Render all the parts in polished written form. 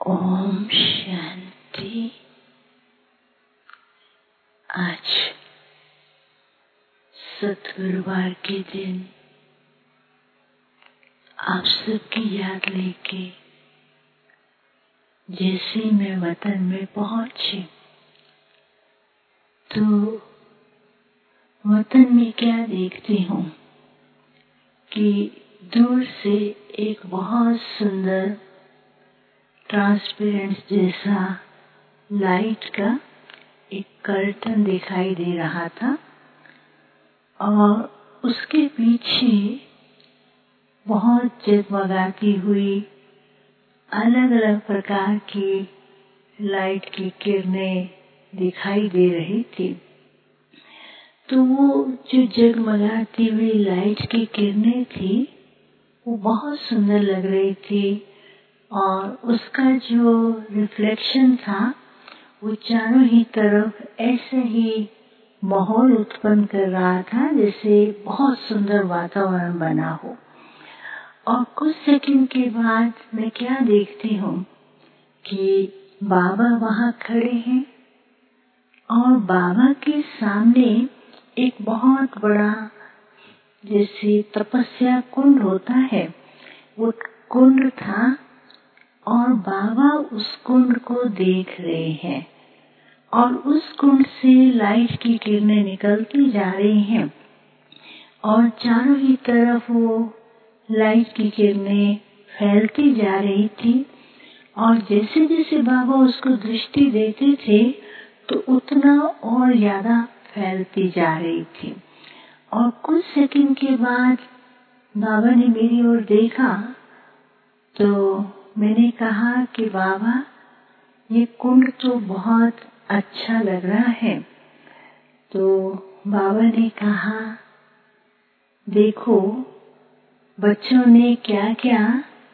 ओम शांति। आज सतगुरुवार के दिन आप सबकी याद लेके जैसे मैं वतन में पहुंची तो वतन में क्या देखती हूँ कि दूर से एक बहुत सुंदर ट्रांसपेरेंट जैसा लाइट का एक कर्टन दिखाई दे रहा था और उसके पीछे बहुत जगमगाती हुई अलग अलग प्रकार की लाइट की किरणें दिखाई दे रही थी। तो वो जो जगमगाती हुई लाइट की किरणें थी वो बहुत सुंदर लग रही थी और उसका जो रिफ्लेक्शन था वो चारों ही तरफ ऐसे ही माहौल उत्पन्न कर रहा था जैसे बहुत सुंदर वातावरण बना हो। और कुछ सेकंड के बाद मैं क्या देखती हूँ कि बाबा वहाँ खड़े हैं और बाबा के सामने एक बहुत बड़ा जैसे तपस्या कुंड होता है वो कुंड था और बाबा उस कुंड को देख रहे हैं और उस कुंड से लाइट की किरणें निकलती जा रही हैं और चारों ही तरफ वो लाइट की किरणें फैलती जा रही थी और जैसे जैसे बाबा उसको दृष्टि देते थे तो उतना और ज्यादा फैलती जा रही थी। और कुछ सेकंड के बाद बाबा ने मेरी ओर देखा तो मैंने कहा कि बाबा ये कुंड तो बहुत अच्छा लग रहा है। तो बाबा ने कहा देखो बच्चों ने क्या क्या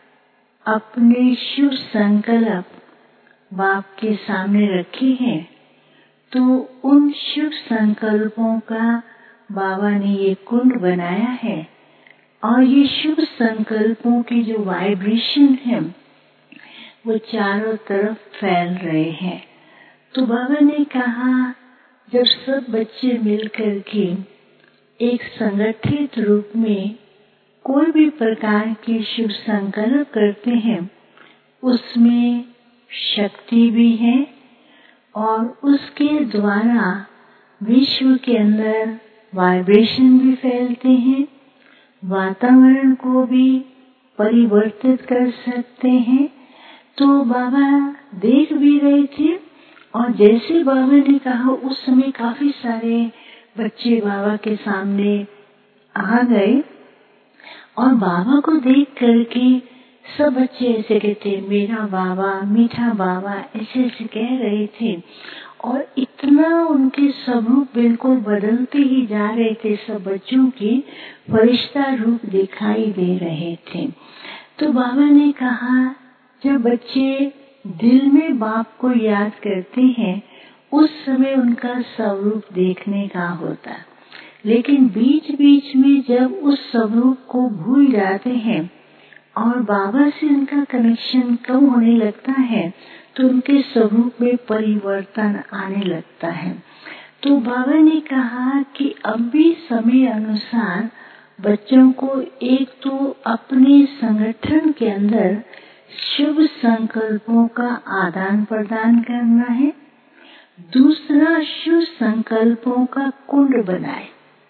अपने शुभ संकल्प बाप के सामने रखे हैं तो उन शुभ संकल्पों का बाबा ने ये कुंड बनाया है और ये शुभ संकल्पों की जो वाइब्रेशन है वो चारों तरफ फैल रहे हैं। तो बाबा ने कहा जब सब बच्चे मिलकर के एक संगठित रूप में कोई भी प्रकार के शुभ संकल्प करते हैं उसमें शक्ति भी है और उसके द्वारा विश्व के अंदर वाइब्रेशन भी फैलते हैं, वातावरण को भी परिवर्तित कर सकते हैं। तो बाबा देख भी रहे थे और जैसे बाबा ने कहा उस समय काफी सारे बच्चे बाबा के सामने आ गए और बाबा को देख करके सब बच्चे ऐसे कहते मेरा बाबा मीठा बाबा ऐसे ऐसे कह रहे थे और इतना उनके स्वरूप बिल्कुल बदलते ही जा रहे थे। सब बच्चों के फरिश्ता रूप दिखाई दे रहे थे। तो बाबा ने कहा जब बच्चे दिल में बाप को याद करते हैं उस समय उनका स्वरूप देखने का होता, लेकिन बीच बीच में जब उस स्वरूप को भूल जाते हैं और बाबा से उनका कनेक्शन कम होने लगता है तो उनके स्वरूप में परिवर्तन आने लगता है। तो बाबा ने कहा कि अब भी समय अनुसार बच्चों को एक तो अपने संगठन के अंदर शुभ संकल्पों का आदान प्रदान करना है, दूसरा शुभ संकल्पों का कुंड बनाए।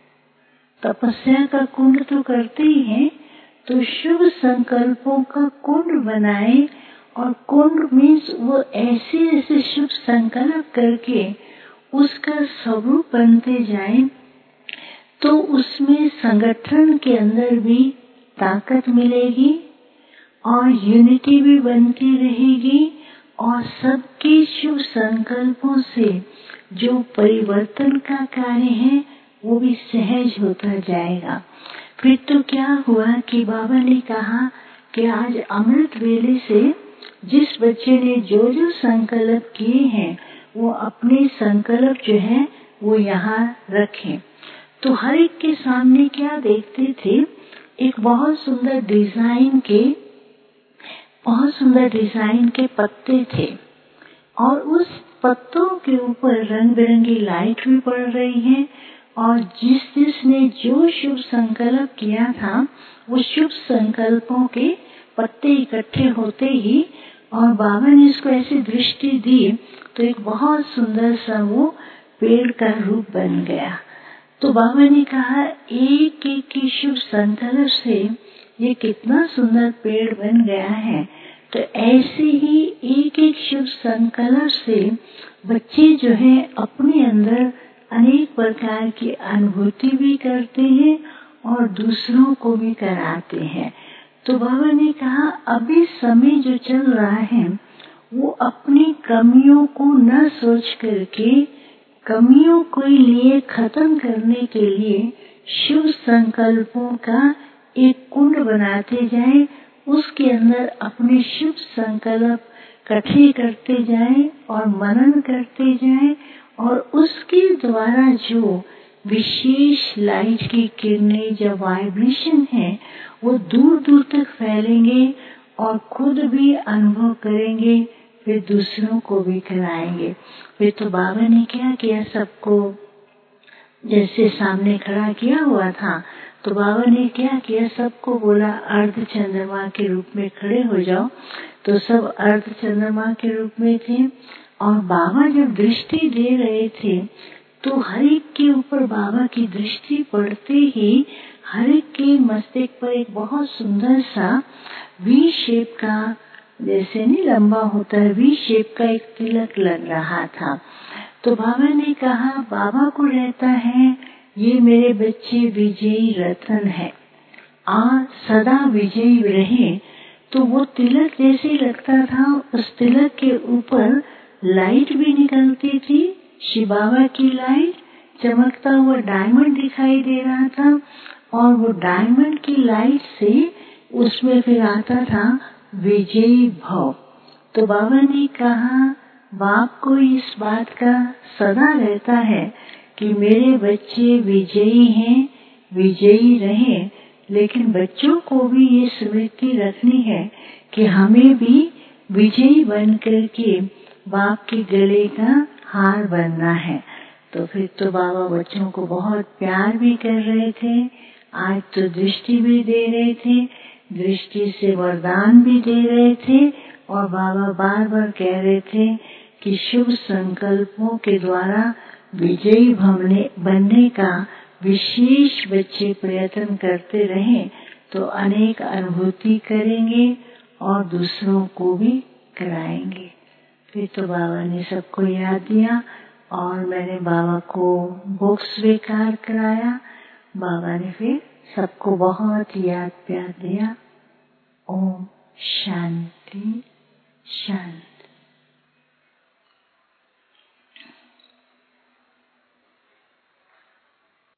तपस्या का कुंड तो करते ही हैं तो शुभ संकल्पों का कुंड बनाए और कुंड मीन्स वो ऐसे ऐसे शुभ संकल्प करके उसका स्वरूप बनते जाए तो उसमें संगठन के अंदर भी ताकत मिलेगी और यूनिटी भी बनती रहेगी और सबके शुभ संकल्पों से जो परिवर्तन का कार्य है वो भी सहज होता जाएगा। फिर तो क्या हुआ कि बाबा ने कहा कि आज अमृत वेले से जिस बच्चे ने जो जो संकल्प किए हैं वो अपने संकल्प जो है वो यहाँ रखें। तो हर एक के सामने क्या देखते थे एक बहुत सुंदर डिजाइन के बहुत सुंदर डिजाइन के पत्ते थे और उस पत्तों के ऊपर रंग बिरंगी लाइट भी पड़ रही है। और जिसने जो शुभ संकल्प किया था, वो शुभ संकल्पों के पत्ते इकट्ठे होते ही और बाबा ने इसको ऐसी दृष्टि दी तो एक बहुत सुंदर सा वो पेड़ का रूप बन गया। तो बाबा ने कहा, एक एक की शुभ संकल्प से ये कितना सुंदर पेड़ बन गया है। तो ऐसे ही एक एक शुभ संकल्प से बच्चे जो है अपने अंदर अनेक प्रकार की अनुभूति भी करते हैं और दूसरों को भी कराते हैं। तो बाबा ने कहा, अभी समय जो चल रहा है वो अपनी कमियों को न सोच करके कमियों को लिए खत्म करने के लिए शुभ संकल्पों का एक कुंड बनाते जाएं, उसके अंदर अपने शुभ संकल्प इकट्ठे करते जाएं और मनन करते जाएं और उसके द्वारा जो विशेष लाइट की किरणें जो वाइब्रेशन है वो दूर दूर तक फैलेंगे और खुद भी अनुभव करेंगे, फिर दूसरों को भी कराएंगे। फिर तो बाबा ने क्या किया, सबको जैसे सामने खड़ा किया हुआ था, तो बाबा ने क्या किया, सबको बोला अर्ध चंद्रमा के रूप में खड़े हो जाओ। तो सब अर्ध चंद्रमा के रूप में थे और बाबा जब दृष्टि दे रहे थे तो हर एक के ऊपर बाबा की दृष्टि पड़ते ही हर एक के मस्तक पर एक बहुत सुंदर सा वी शेप का, जैसे नहीं लंबा होता है, वी शेप का एक तिलक लग रहा था। तो बाबा ने कहा, बाबा को रहता है ये मेरे बच्चे विजयी रतन है, आज सदा विजयी रहे। तो वो तिलक जैसे लगता था, उस तिलक के ऊपर लाइट भी निकलती थी, शिव बाबा की लाइट, चमकता हुआ डायमंड दिखाई दे रहा था और वो डायमंड की लाइट से उसमें फिर आता था विजयी भव। तो बाबा ने कहा, बाप को इस बात का सदा रहता है कि मेरे बच्चे विजयी हैं, विजयी रहें, लेकिन बच्चों को भी ये स्मृति रखनी है कि हमें भी विजयी बन करके बाप के गले का हार बनना है। तो फिर तो बाबा बच्चों को बहुत प्यार भी कर रहे थे, आज तो दृष्टि भी दे रहे थे, दृष्टि से वरदान भी दे रहे थे और बाबा बार बार कह रहे थे कि शुभ संकल्पों के द्वारा विजयी बनने का विशेष बच्चे प्रयत्न करते रहें तो अनेक अनुभूति करेंगे और दूसरों को भी कराएंगे। फिर तो बाबा ने सबको याद दिया और मैंने बाबा को भोग स्वीकार कराया। बाबा ने फिर सबको बहुत याद प्यार दिया। ओम शांति शांति।